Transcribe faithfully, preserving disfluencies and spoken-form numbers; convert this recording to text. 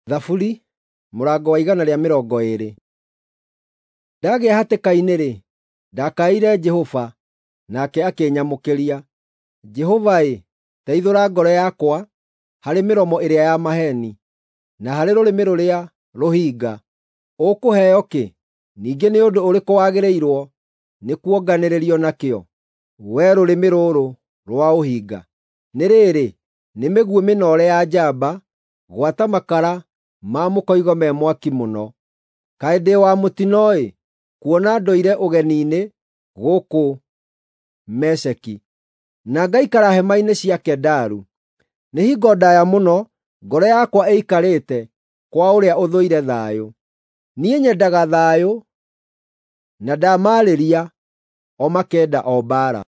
Thaburi, mũrango wa igana rĩa mĩrongo ĩĩrĩ. Ndagĩa hatĩka-inĩ-rĩ, ndakaĩire Jehova, nake akĩnyamũkĩria. Jehova-ĩ, teithũra ngoro yakwa harĩ mĩromo ĩrĩa ya maheeni, na harĩ rũrĩmĩ rũrĩa rũhinga. Ũkũheo kĩ? Ningĩ nĩ ũndũ ũrĩkũ wagĩrĩirwo nĩ kuonganĩrĩrio nakĩo, wee rũrĩmĩ rũrũ rwa ũhinga? Nĩ rĩrĩ, nĩ mĩguĩ mĩnoore ya njamba, gwata makara ma mũkoigo me mwaki mũno. Kaĩ ndĩ wa mũtino-ĩ, kuona ndũire ũgeni-inĩ gũkũ Mesheki, na ngaikara hema-inĩ cia Kedaru. Nĩ hingo ndaaya mũno ngoro yakwa ĩikarĩte kwa ũrĩa ũthũire thayũ. Niĩ nyendaga thayũ, na ndamaarĩria o makenda o mbaara.